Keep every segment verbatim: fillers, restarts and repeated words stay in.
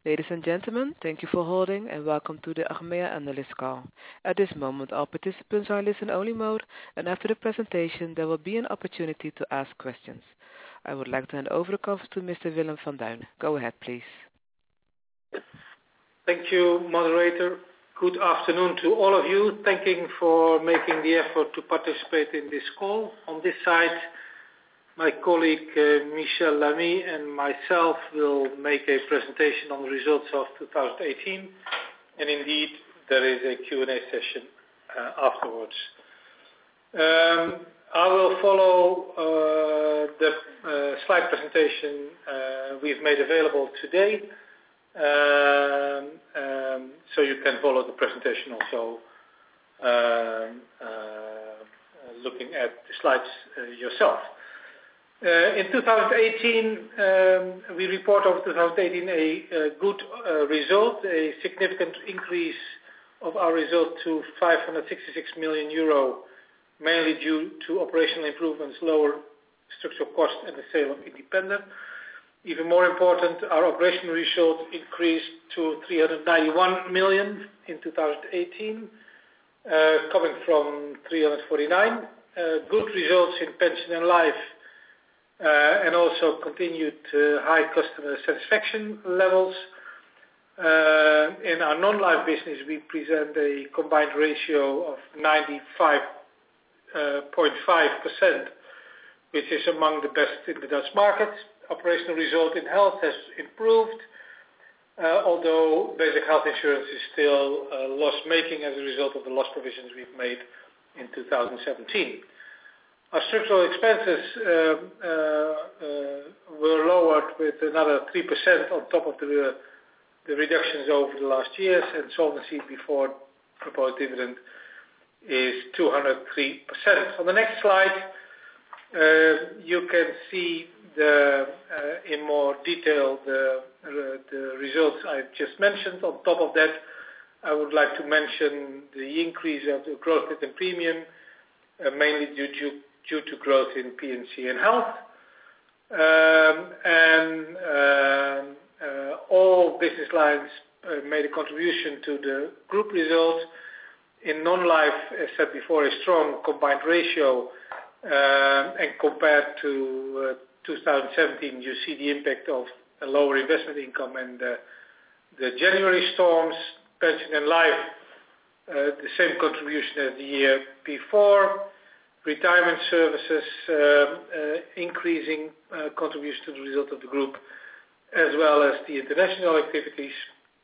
Ladies and gentlemen, thank you for holding and welcome to the Achmea Analyst Call. At this moment, all participants are in listen-only mode, and after the presentation, there will be an opportunity to ask questions. I would like to hand over the conference to Mister Willem van Duin. Go ahead, please. Thank you, moderator. Good afternoon to all of you. Thanking for making the effort to participate in this call. On this side, my colleague uh, Michel Lamy and myself will make a presentation on the results of two thousand eighteen, and indeed there is a Q and A session uh, afterwards. Um, I will follow uh, the uh, slide presentation uh, we've made available today, um, um, so you can follow the presentation also um, uh, looking at the slides uh, yourself. Uh, in two thousand eighteen, um, we report over two thousand eighteen a, a good uh, result, a significant increase of our result to five hundred sixty-six million euro, mainly due to operational improvements, lower structural cost and the sale of Independent. Even more important, our operational result increased to three hundred ninety-one million in two thousand eighteen, uh, coming from three hundred forty-nine. Uh, good results in pension and life, Uh, and also continued uh, high customer satisfaction levels. Uh, in our non-life business, we present a combined ratio of ninety-five point five percent, which is among the best in the Dutch market. Operational result in health has improved, uh, although basic health insurance is still uh, loss-making as a result of the loss provisions we've made in two thousand seventeen. Our structural expenses uh, uh, uh, were lowered with another three percent on top of the, the reductions over the last years, and solvency before proposed dividend is two hundred three percent. On the next slide, uh, you can see the, uh, in more detail the, uh, the results I've just mentioned. On top of that, I would like to mention the increase of the growth in premium, uh, mainly due to due to growth in P and C and health. Um, and um, uh, all business lines uh, made a contribution to the group result. In non-life, as said before, a strong combined ratio, uh, and compared to uh, two thousand seventeen, you see the impact of a lower investment income and uh, the January storms. Pension and life, uh, the same contribution as the year before. Retirement services, uh, uh, increasing uh, contribution to the result of the group, as well as the international activities.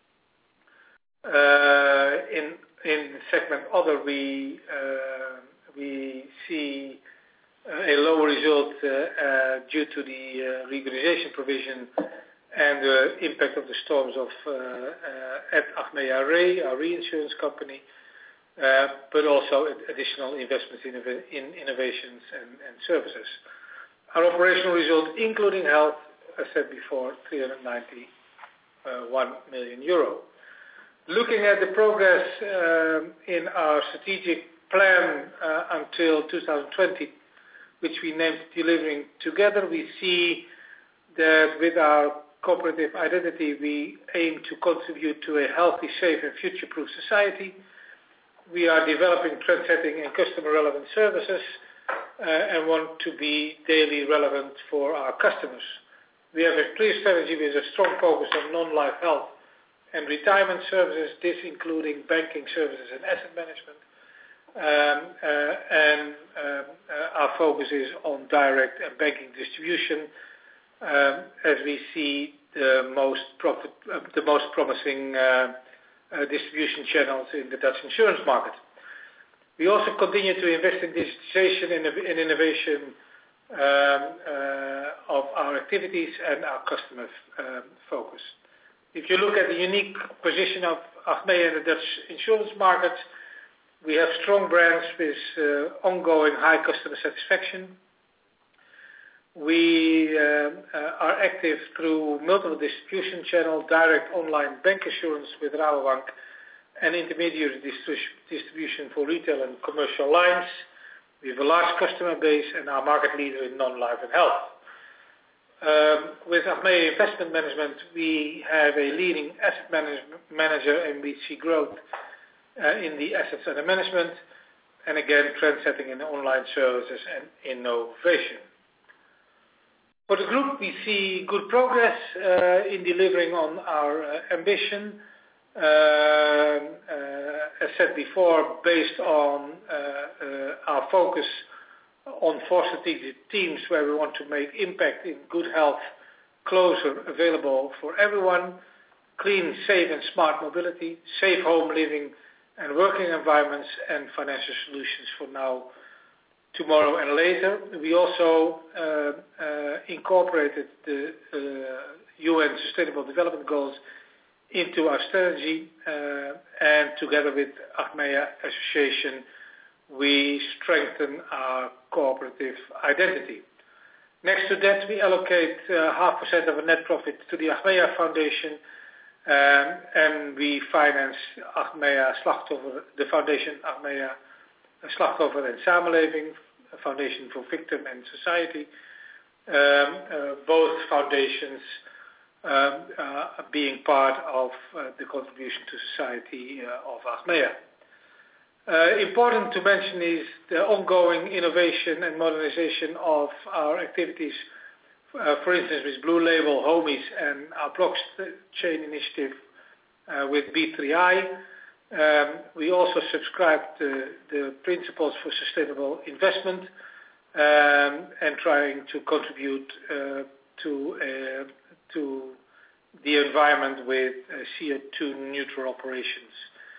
Uh, in in the segment other, we uh, we see uh, a lower result uh, uh, due to the uh, reorganization provision and the impact of the storms of uh, uh, at Achmea Re, our reinsurance company. Uh, but also additional investments in, in innovations and, and services. Our operational result, including health, as said before, three hundred ninety-one million euro. Looking at the progress um, in our strategic plan uh, until two thousand twenty, which we named Delivering Together, we see that with our cooperative identity, we aim to contribute to a healthy, safe and future-proof society. We are developing trend-setting and customer-relevant services uh, and want to be daily relevant for our customers. We have a clear strategy with a strong focus on non-life health and retirement services, this including banking services and asset management. Um, uh, and um, uh, our focus is on direct and banking distribution, um, as we see the most, profit, uh, the most promising uh, Uh, distribution channels in the Dutch insurance market. We also continue to invest in digitization and in innovation um, uh, of our activities and our customer um, focus. If you look at the unique position of Achmea in the Dutch insurance market, we have strong brands with uh, ongoing high customer satisfaction. We uh, uh, are active through multiple distribution channels, direct online bank assurance with Rabobank, and intermediary distri- distribution for retail and commercial lines. We have a large customer base and are market leader in non-life and health. Um, with Achmea Investment Management, we have a leading asset management manager, and we see growth uh, in the assets under management, and again, trend-setting in online services and innovation. For the group, we see good progress uh, in delivering on our uh, ambition. Uh, uh, as said before, based on uh, uh, our focus on four strategic themes where we want to make impact in good health, closer, available for everyone, clean, safe and smart mobility, safe home living and working environments, and financial solutions for now, tomorrow and later. We also uh, uh, incorporated the uh, U N Sustainable Development Goals into our strategy, uh, and together with Achmea Association, we strengthen our cooperative identity. Next to that, we allocate uh, half percent of our net profit to the Achmea Foundation, um, and we finance Achmea Slachtoffer, the foundation Achmea Slachtoffer en Samenleving, a foundation for victim and society. Um, uh, both foundations um, uh, being part of uh, the contribution to society uh, of Achmea. Uh, important to mention is the ongoing innovation and modernization of our activities, uh, for instance with Blue Label, Homies, and our blockchain initiative uh, with B three I. Um, we also subscribe to the principles for sustainable investment um, and trying to contribute uh, to uh, to the environment with uh, C O two neutral operations.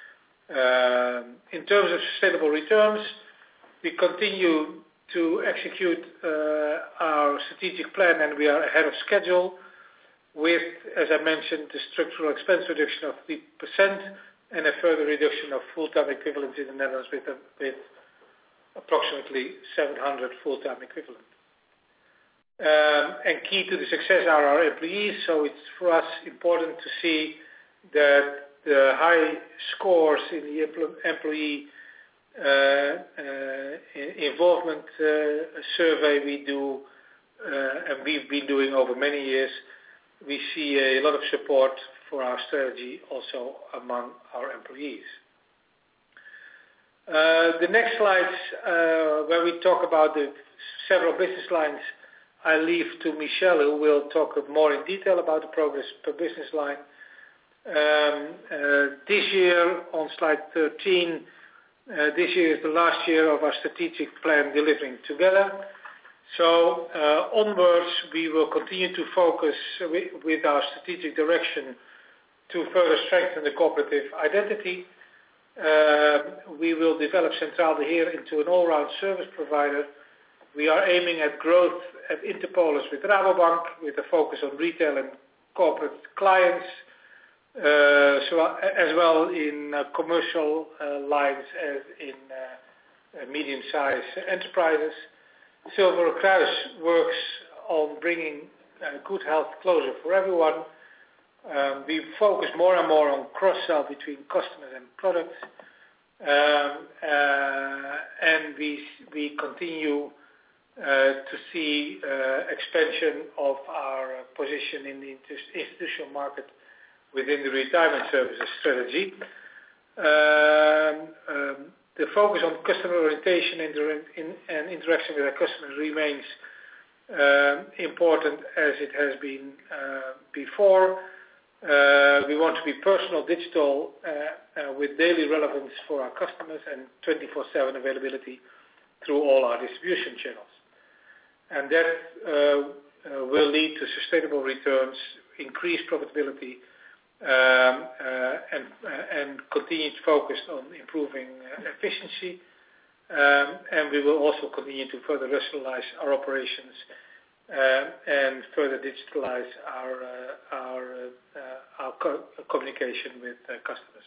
Uh, in terms of sustainable returns, we continue to execute uh, our strategic plan, and we are ahead of schedule with, as I mentioned, the structural expense reduction of three percent and a further reduction of full-time equivalents in the Netherlands with, a, with approximately seven hundred full-time equivalents. Um, and key to the success are our employees, so it's for us important to see that the high scores in the employee uh, uh, involvement uh, survey we do, uh, and we've been doing over many years, we see a lot of support for our strategy also among our employees. Uh, the next slides, uh, where we talk about the several business lines, I leave to Michel, who will talk more in detail about the progress per business line. Um, uh, this year, on slide thirteen, uh, this year is the last year of our strategic plan Delivering Together. So uh, onwards, we will continue to focus with, with our strategic direction to further strengthen the cooperative identity. Uh, we will develop Centraal de Heer into an all-round service provider. We are aiming at growth at Interpolis with Rabobank, with a focus on retail and corporate clients, uh, so as well in uh, commercial uh, lines as in uh, uh, medium-sized enterprises. Silver Kruis works on bringing uh, good health closer for everyone. Um, we focus more and more on cross-sell between customers and products, um, uh, and we we continue uh, to see uh, expansion of our position in the institutional market within the retirement services strategy. Um, um, the focus on customer orientation inter- in, and interaction with our customers remains um, important as it has been uh, before. Uh, we want to be personal, digital, uh, uh, with daily relevance for our customers and twenty-four seven availability through all our distribution channels. And that uh, uh, will lead to sustainable returns, increased profitability, um, uh, and, uh, and continued focus on improving uh, efficiency. Um, and we will also continue to further rationalize our operations Uh, and further digitalize our uh, our uh, our co- communication with uh, customers.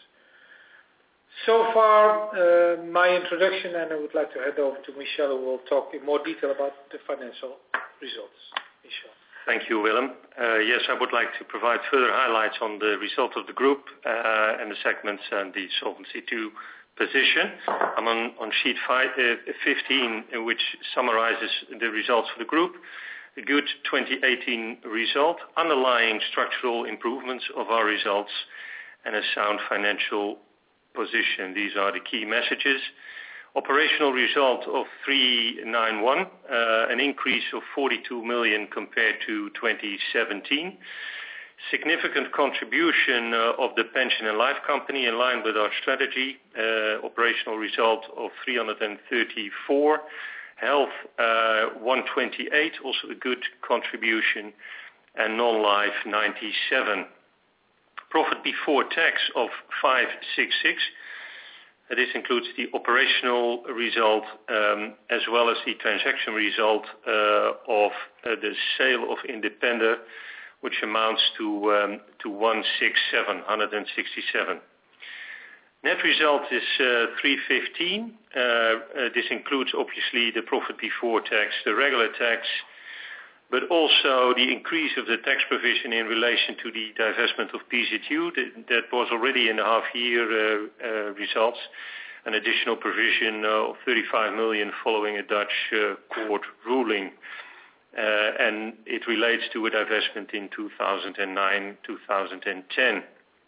So far, uh, my introduction, and I would like to hand over to Michel, who will talk in more detail about the financial results. Michel. Thank you, Willem. Uh, yes, I would like to provide further highlights on the result of the group uh, and the segments and the Solvency two position. I'm on, on sheet five, uh, fifteen, which summarizes the results for the group. a good twenty eighteen result, underlying structural improvements of our results, and a sound financial position. These are the key messages. Operational result of three ninety-one, uh, an increase of forty-two million compared to twenty seventeen. Significant contribution uh, of the pension and life company in line with our strategy. Uh, operational result of three hundred thirty-four. Health uh, one twenty-eight, also a good contribution, and non-life ninety-seven. Profit before tax of five sixty-six. Uh, this includes the operational result um, as well as the transaction result uh, of uh, the sale of Independer, which amounts to um, to one sixty-seven, one sixty-seven. Net result is uh, three fifteen. Uh, uh, this includes obviously the profit before tax, the regular tax, but also the increase of the tax provision in relation to the divestment of P Z U. That, that was already in the half-year uh, uh, results, an additional provision uh, of thirty-five million following a Dutch uh, court ruling. Uh, and it relates to a divestment in two thousand nine to two thousand ten.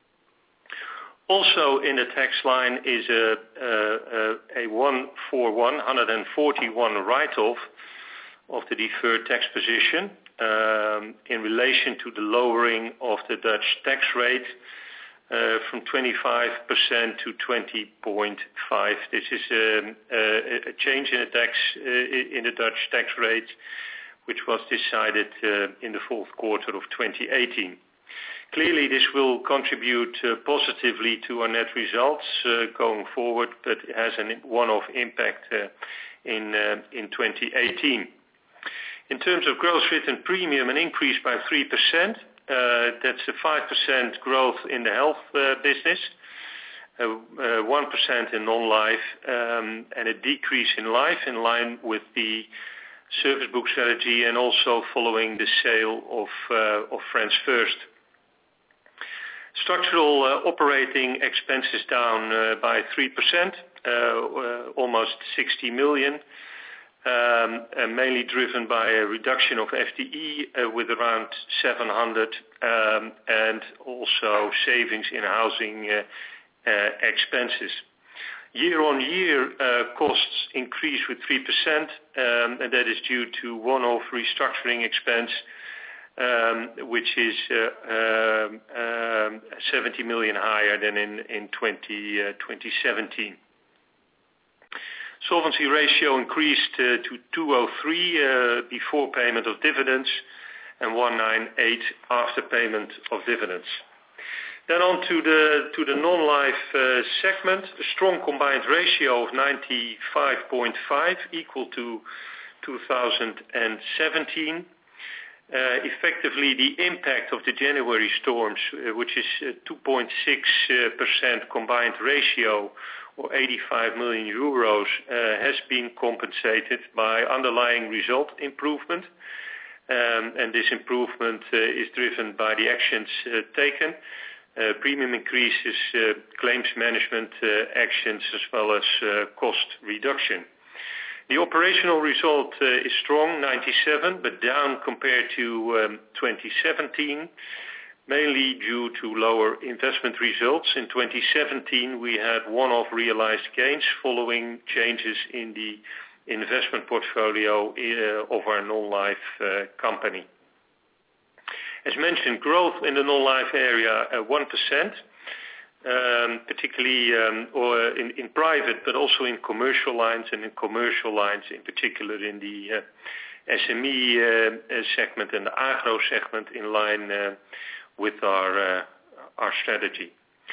Also in the tax line is a, a, a one forty-one, one forty-one write-off of the deferred tax position um, in relation to the lowering of the Dutch tax rate uh, from twenty-five percent to twenty point five. This is a, a, a change in the tax uh, in the Dutch tax rate, which was decided uh, in the fourth quarter of twenty eighteen. Clearly, this will contribute uh, positively to our net results uh, going forward, but it has a one-off impact uh, in uh, in twenty eighteen. In terms of gross written premium, an increase by three percent. Uh, that's a five percent growth in the health uh, business, uh, uh, one percent in non-life, um, and a decrease in life in line with the service book strategy and also following the sale of, uh, of France First. Structural uh, operating expenses down uh, by three percent, uh, uh, almost sixty million, um, and mainly driven by a reduction of F T E uh, with around seven hundred, um, and also savings in housing uh, uh, expenses. Year-on-year uh, costs increase with three percent, um, and that is due to one-off restructuring expense, um, which is uh, um, um, seventy million higher than in, in twenty seventeen. Solvency ratio increased uh, to two oh three uh, before payment of dividends and one ninety-eight after payment of dividends. Then on to the to the non-life uh, segment, a strong combined ratio of ninety-five point five, equal to two thousand seventeen. Uh, effectively, the impact of the January storms, uh, which is uh, two point six percent uh, combined ratio, or eighty-five million euros, uh, has been compensated by underlying result improvement. Um, and this improvement uh, is driven by the actions uh, taken. Uh, premium increases, uh, claims management uh, actions, as well as uh, cost reduction. The operational result uh, is strong, ninety-seven, but down compared to um, twenty seventeen, mainly due to lower investment results. In twenty seventeen, we had one-off realized gains following changes in the investment portfolio uh, of our non-life uh, company. As mentioned, growth in the non-life area, uh, one percent, um, particularly um, or in, in private, but also in commercial lines, and in commercial lines in particular in the uh, S M E uh, segment and the agro segment, in line uh, with our, uh, our strategy.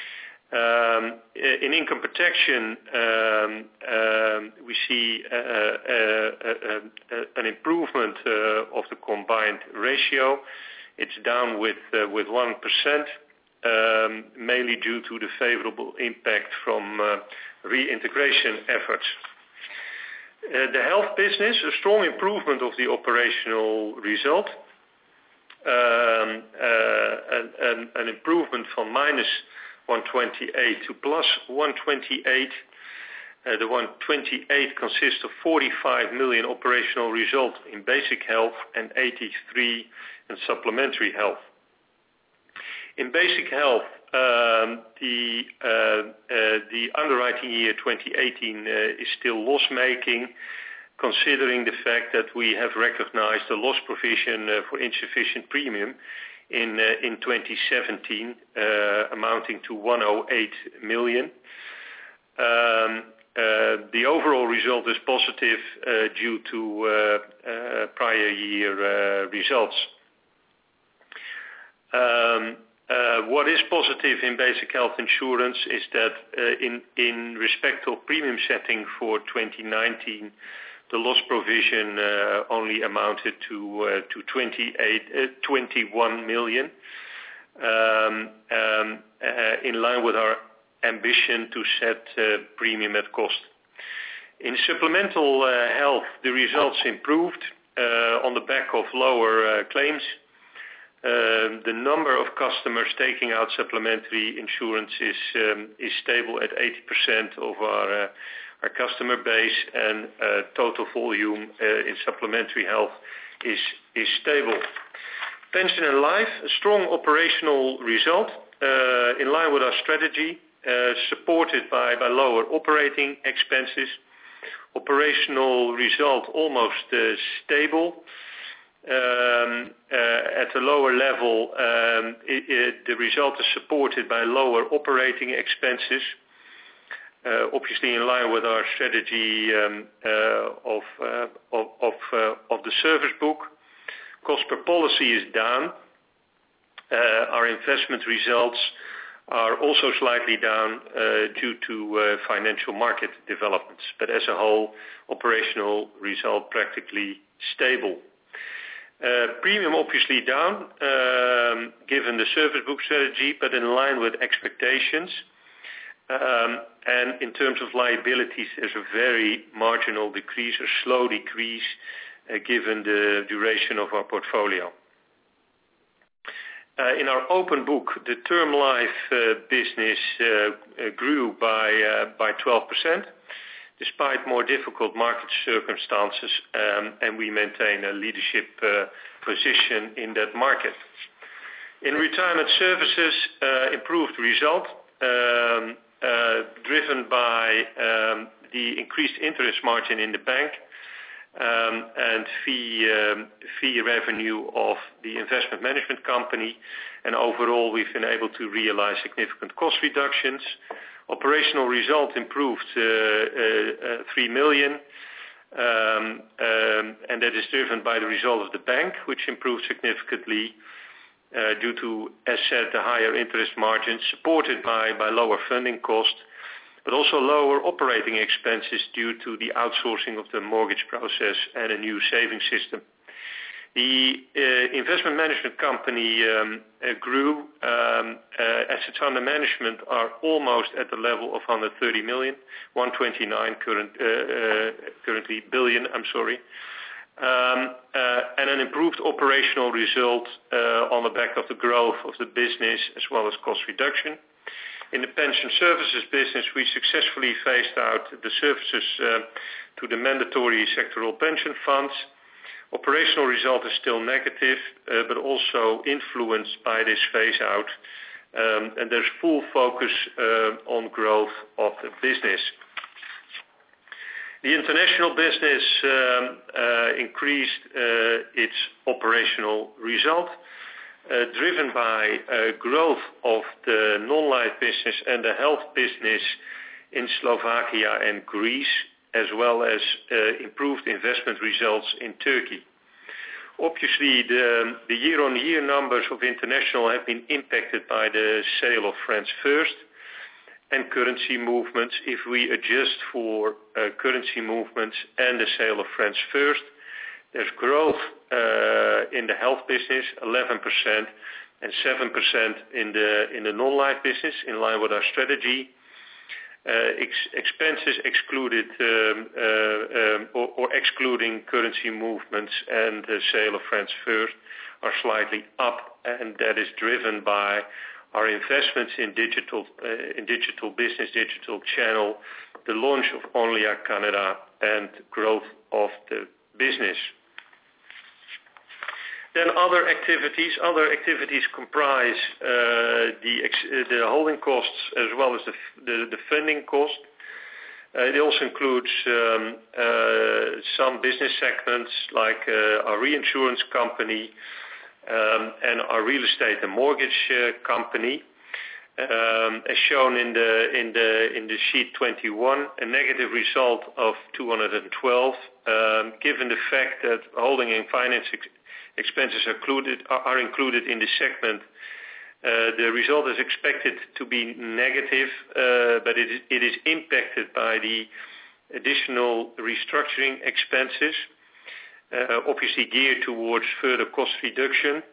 Um, in income protection, um, um, we see uh, uh, uh, uh, an improvement uh, of the combined ratio. It's down with uh, with one percent, um, mainly due to the favorable impact from uh, reintegration efforts. Uh, the health business, a strong improvement of the operational result, um, uh, an, an, an improvement from minus one twenty-eight to plus one twenty-eight. Uh, the one twenty-eight consists of forty-five million operational result in basic health and eighty-three in supplementary health. In basic health, um, the uh, uh, the underwriting year twenty eighteen uh, is still loss-making, considering the fact that we have recognized a loss provision uh, for insufficient premium in uh, in twenty seventeen, uh, amounting to one hundred eight million. Um, uh, the overall result is positive uh, due to uh, uh, prior year uh, results. Um, Uh, what is positive in basic health insurance is that uh, in, in respect of premium setting for twenty nineteen, the loss provision uh, only amounted to uh, to twenty-eight, uh, twenty-one million, um, um, uh, in line with our ambition to set uh, premium at cost. In supplemental uh, health, the results improved uh, on the back of lower uh, claims. Uh, the number of customers taking out supplementary insurance is um, is stable at eighty percent of our uh, our customer base, and uh, total volume uh, in supplementary health is is stable. Pension and life, a strong operational result uh, in line with our strategy, uh, supported by by lower operating expenses. Operational result almost uh, stable. Um, uh, at a lower level, um, it, it, the result is supported by lower operating expenses, uh, obviously in line with our strategy um, uh, of, uh, of, of, uh, of the service book. Cost per policy is down. Uh, our investment results are also slightly down uh, due to uh, financial market developments, but as a whole, operational result practically stable. Uh, premium obviously down, um, given the service book strategy, but in line with expectations. Um, and in terms of liabilities, there's a very marginal decrease, a slow decrease, uh, given the duration of our portfolio. Uh, in our open book, the term life uh, business uh, uh, grew by uh, by twelve percent. Despite more difficult market circumstances, um, and we maintain a leadership uh, position in that market. In retirement services, uh, improved result, um, uh, driven by um, the increased interest margin in the bank um, and fee, um, fee revenue of the investment management company. And overall, we've been able to realize significant cost reductions. Operational result improved uh, uh, uh, three million, um, um, and that is driven by the result of the bank, which improved significantly uh, due to, as said, the higher interest margins, supported by, by lower funding cost, but also lower operating expenses due to the outsourcing of the mortgage process and a new savings system. The uh, investment management company um, uh, grew. Um, uh, assets under management are almost at the level of one hundred thirty million, one hundred twenty-nine current, uh, uh, currently billion, I'm sorry, um, uh, and an improved operational result uh, on the back of the growth of the business as well as cost reduction. In the pension services business, we successfully phased out the services uh, to the mandatory sectoral pension funds. Operational result is still negative, uh, but also influenced by this phase out, um, and there's full focus uh, on growth of the business. The international business um, uh, increased uh, its operational result, uh, driven by uh, growth of the non-life business and the health business in Slovakia and Greece, as well as uh, improved investment results in Turkey. Obviously, the, the year-on-year numbers of international have been impacted by the sale of France First and currency movements. If we adjust for uh, currency movements and the sale of France First, there's growth uh, in the health business, eleven percent, and seven percent in the in the non-life business, in line with our strategy. Uh, ex- expenses excluded um, uh, um, or, or excluding currency movements and the sale of France First are slightly up, and that is driven by our investments in digital uh, in digital business, digital channel, the launch of Onlia Canada and growth of the business. Then other activities. Other activities comprise uh, the, ex- the holding costs as well as the, the, the funding cost. Uh, it also includes um, uh, some business segments like uh, our reinsurance company um, and our real estate and mortgage uh, company. Um, as shown in the in the in the sheet twenty-one, a negative result of two hundred twelve, um, given the fact that holding and finance ex- expenses are included are, are included in the segment. Uh, the result is expected to be negative, uh, but it is, it is impacted by the additional restructuring expenses, uh, obviously geared towards further cost reduction.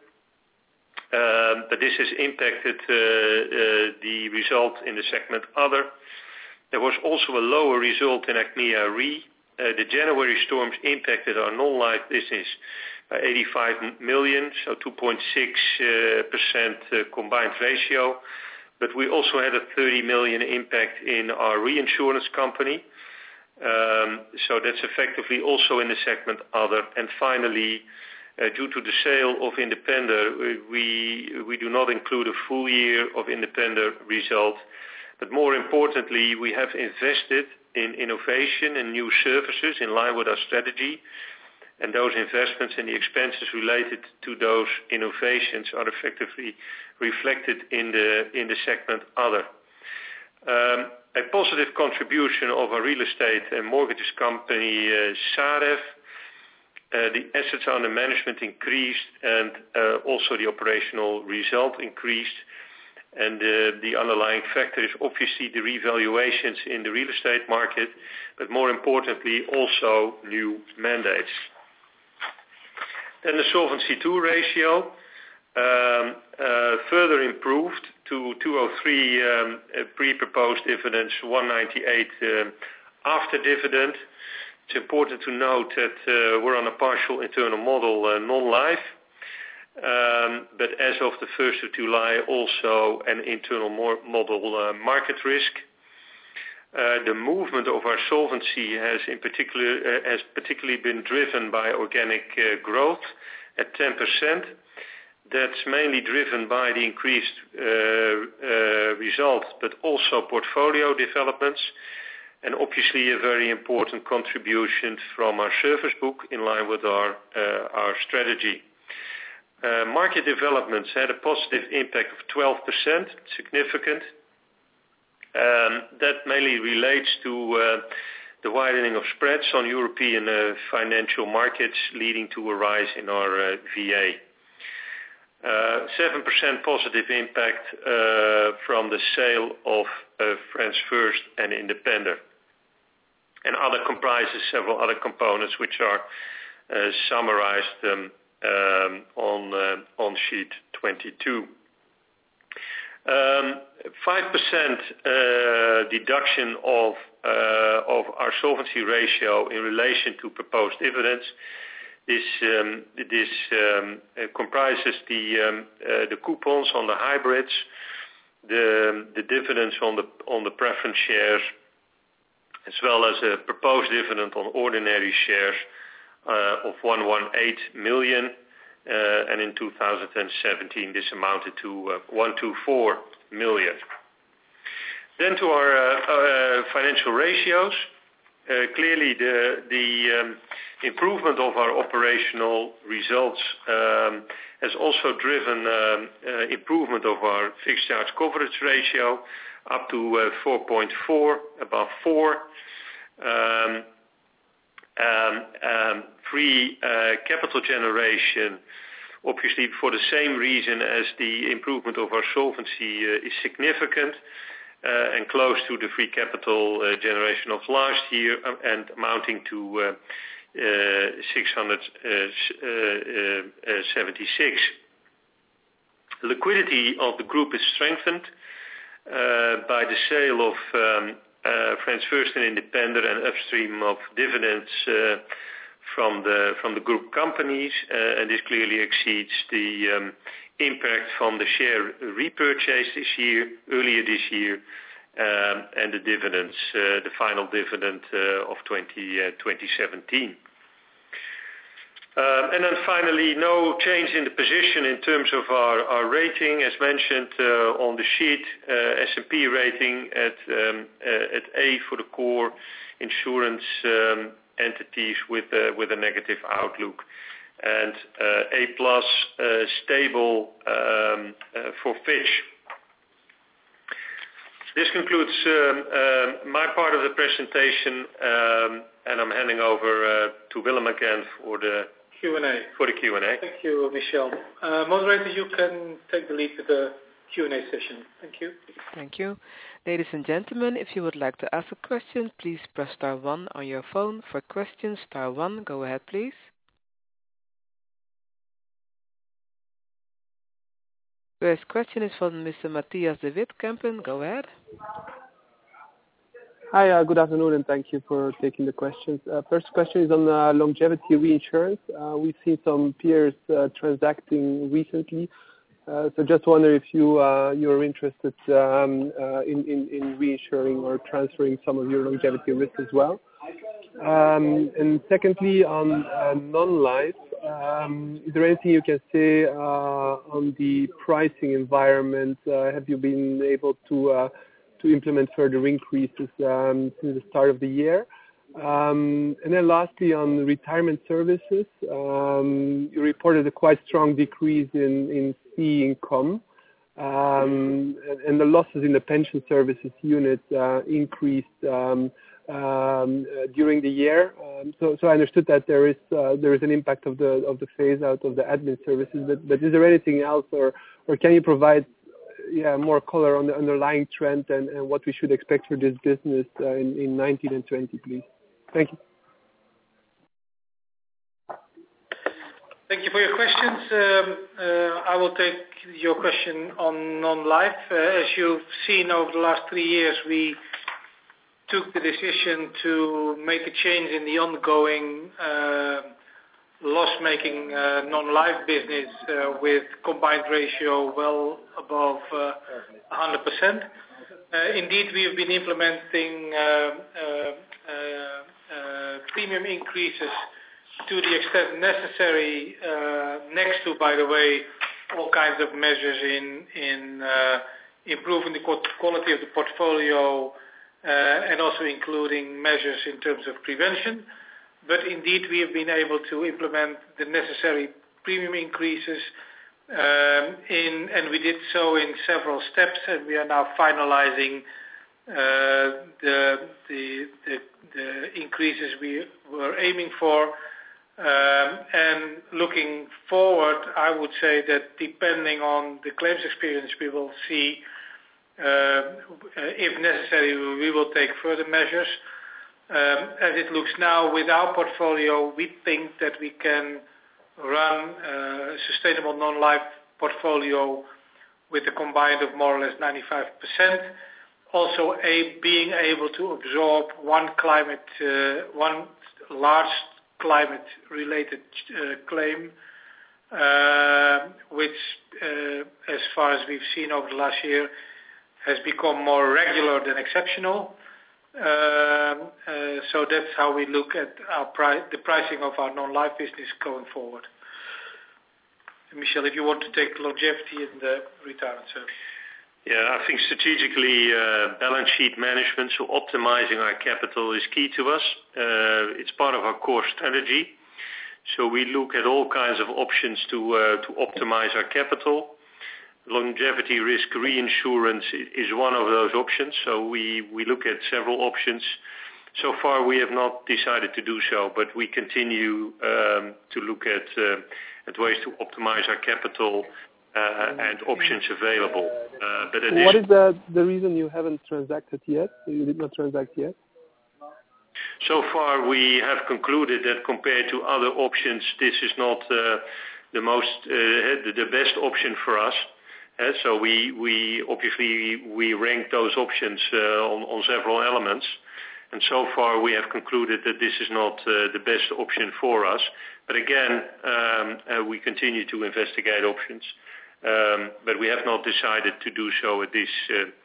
Um, but this has impacted uh, uh, the result in the segment Other. There was also a lower result in Achmea Re. Uh, the January storms impacted our non-life business by eighty-five million, so two point six percent uh, uh, combined ratio. But we also had a thirty million impact in our reinsurance company. Um, so that's effectively also in the segment Other. And finally, Uh, due to the sale of Independer, we we do not include a full year of Independer result. But more importantly, we have invested in innovation and new services in line with our strategy. And those investments and the expenses related to those innovations are effectively reflected in the in the segment Other. Um, a positive contribution of our real estate and mortgages company, uh, Sarev. Uh, the assets under management increased and uh, also the operational result increased. And uh, the underlying factor is obviously the revaluations in the real estate market, but more importantly also new mandates. Then the Solvency two ratio um, uh, further improved to two oh three um, uh, pre-proposed dividends, one ninety-eight um, after dividend. It's important to note that uh, we're on a partial internal model uh, non-life, um, but as of the first of July also an internal mo- model uh, market risk. Uh, the movement of our solvency has in particular uh, has particularly been driven by organic uh, growth at ten percent. That's mainly driven by the increased uh, uh, results, but also portfolio developments. And obviously a very important contribution from our service book in line with our uh, our strategy. Uh, market developments had a positive impact of twelve percent, significant. Um, that mainly relates to uh, the widening of spreads on European uh, financial markets, leading to a rise in our uh, V A. Uh, seven percent positive impact uh, from the sale of uh, France First and Independer. And other comprises several other components which are uh, summarized um, um, on uh, on sheet twenty-two. Um, five percent uh, deduction of uh, of our solvency ratio in relation to proposed dividends. This um, this um, uh, comprises the um, uh, the coupons on the hybrids, the the dividends on the on the preference shares, as well as a proposed dividend on ordinary shares uh, of one hundred eighteen million, uh, and in two thousand seventeen this amounted to uh, one hundred twenty-four million. Then to our uh, uh, financial ratios. Uh, clearly the, the um, improvement of our operational results um, has also driven um, uh, improvement of our fixed charge coverage ratio up to uh, four point four, above four. Um, um, um, free uh, capital generation, obviously for the same reason as the improvement of our solvency uh, is significant uh, and close to the free capital uh, generation of last year uh, and amounting to uh, uh, six hundred seventy-six. Liquidity of the group is strengthened uh, by the sale of um, uh, France First and Independer and upstream of dividends uh, from the from the group companies, uh, and this clearly exceeds the um, impact from the share repurchase this year, earlier this year, um, and the dividends, uh, the final dividend uh, of twenty seventeen. Um, and then finally, no change in the position in terms of our, our rating, as mentioned uh, on the sheet. uh, S and P rating at, um, uh, at A for the core insurance um, entities with, uh, with a negative outlook, and uh, A plus uh, stable um, uh, for Fitch. This concludes um, uh, my part of the presentation, um, and I'm handing over uh, to Willem again for the Q and A. For the Q and A. Thank you, Michel. Uh, moderator, you can take the lead with the Q and A session. Thank you. Thank you. Ladies and gentlemen, if you would like to ask a question, please press star one on your phone. For questions, star one. Go ahead, please. First question is from Mister Matthias de Wit, Kempen. Go ahead. Hi, uh, good afternoon, and thank you for taking the questions. Uh, first question is on uh, longevity reinsurance. Uh, we've seen some peers uh, transacting recently, uh, so just wonder if you uh, you're interested um, uh, in, in in reinsuring or transferring some of your longevity risk as well. Um, and secondly, on uh, non-life, um, is there anything you can say uh, on the pricing environment? Uh, have you been able to uh, to implement further increases um, since the start of the year? Um, and then lastly, on retirement services, um, you reported a quite strong decrease in, in fee income, um, and, and the losses in the pension services unit uh, increased um, um, uh, during the year. Um, so, so I understood that there is uh, there is an impact of the of the phase out of the admin services. But, but is there anything else, or or can you provide yeah, more color on the underlying trend and, and what we should expect for this business uh, in, in nineteen and twenty, please? Thank you. Thank you for your questions. Um, uh, I will take your question on non-life. Uh, as you've seen over the last three years, we took the decision to make a change in the ongoing uh, loss-making uh, non-life business uh, with combined ratio well above uh, one hundred percent. Uh, indeed, we have been implementing uh, uh, uh, uh, premium increases to the extent necessary, uh, next to, by the way, all kinds of measures in, in uh, improving the quality of the portfolio uh, and also including measures in terms of prevention. But indeed, we have been able to implement the necessary premium increases, um, in, and we did so in several steps, and we are now finalizing uh, the, the, the, the increases we were aiming for. Um, and looking forward, I would say that depending on the claims experience, we will see, uh, if necessary, we will take further measures. Um, as it looks now with our portfolio, we think that we can run a sustainable non-life portfolio with a combined of more or less ninety-five percent. Also, a, being able to absorb one climate, uh, one large climate-related uh, claim, uh, which, uh, as far as we've seen over the last year, has become more regular than exceptional. Uh, uh, so that's how we look at our pri- the pricing of our non-life business going forward. Michel, if you want to take longevity in the retirement service. Yeah, I think strategically uh, balance sheet management, so optimizing our capital is key to us. Uh, it's part of our core strategy. So we look at all kinds of options to uh, to optimize our capital. Longevity risk reinsurance is one of those options. So we, we look at several options. So far we have not decided to do so, but we continue um, to look at, uh, at ways to optimize our capital Uh, and options available. Uh, but what is the, the reason you haven't transacted yet? You did not transact yet? So far we have concluded that compared to other options, this is not uh, the most, uh, the, the best option for us. Uh, so we, we obviously we rank those options uh, on, on several elements. And so far we have concluded that this is not uh, the best option for us. But again, um, uh, we continue to investigate options. Um, but we have not decided to do so at this uh,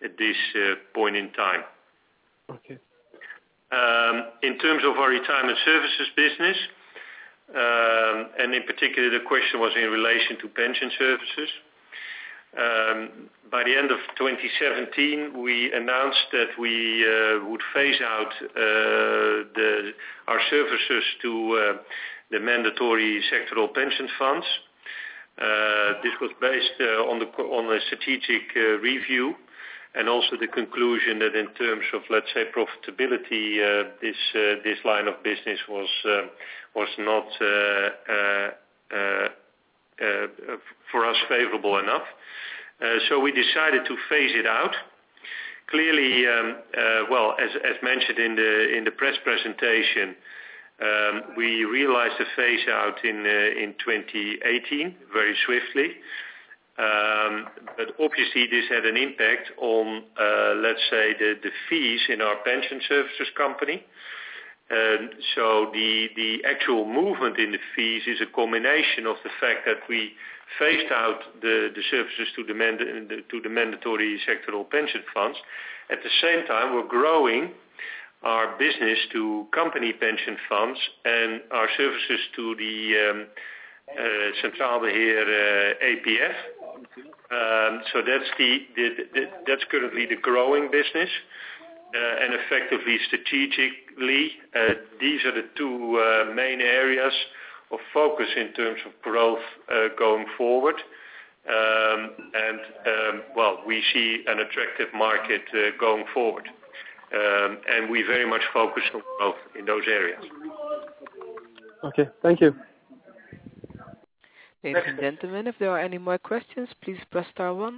at this uh, point in time. Okay. Um, in terms of our retirement services business, um, and in particular the question was in relation to pension services. Um, by the end of twenty seventeen, we announced that we uh, would phase out uh, the, our services to uh, the mandatory sectoral pension funds. Uh, this was based uh, on, the, on a strategic uh, review, and also the conclusion that in terms of, let's say, profitability, uh, this uh, this line of business was uh, was not uh, uh, uh, uh, for us favorable enough. Uh, so we decided to phase it out. Clearly, um, uh, well, as, as mentioned in the in the press presentation, um, we realized the phase out in uh, in twenty eighteen very swiftly. Um, but obviously, this had an impact on, uh, let's say, the, the fees in our pension services company. Um, so the the actual movement in the fees is a combination of the fact that we phased out the, the services to the, mand- to the mandatory sectoral pension funds. At the same time, we're growing our business to company pension funds and our services to the um, uh, Centraal Beheer uh, A P F. Um, so that's the, the, the that's currently the growing business. Uh, and effectively, strategically, uh, these are the two uh, main areas of focus in terms of growth uh, going forward. Um, and um, well, we see an attractive market uh, going forward. Um, and we very much focus on growth in those areas. Okay, thank you. Ladies and gentlemen, if there are any more questions, please press star one.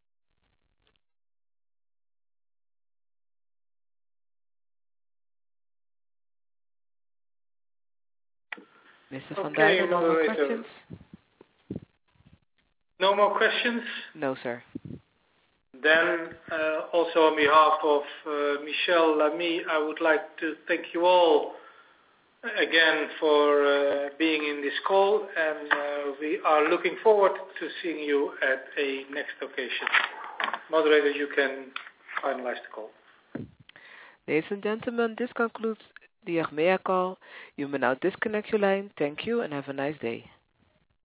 Mister Van Okay, Dijden, no more moderator. questions? No more questions? No, sir. Then, uh, also on behalf of uh, Michel Lamy, I would like to thank you all again for uh, being in this call, and uh, we are looking forward to seeing you at a next occasion. Moderator, you can finalize the call. Ladies and gentlemen, this concludes the Achmea call. You may now disconnect your line. Thank you and have a nice day.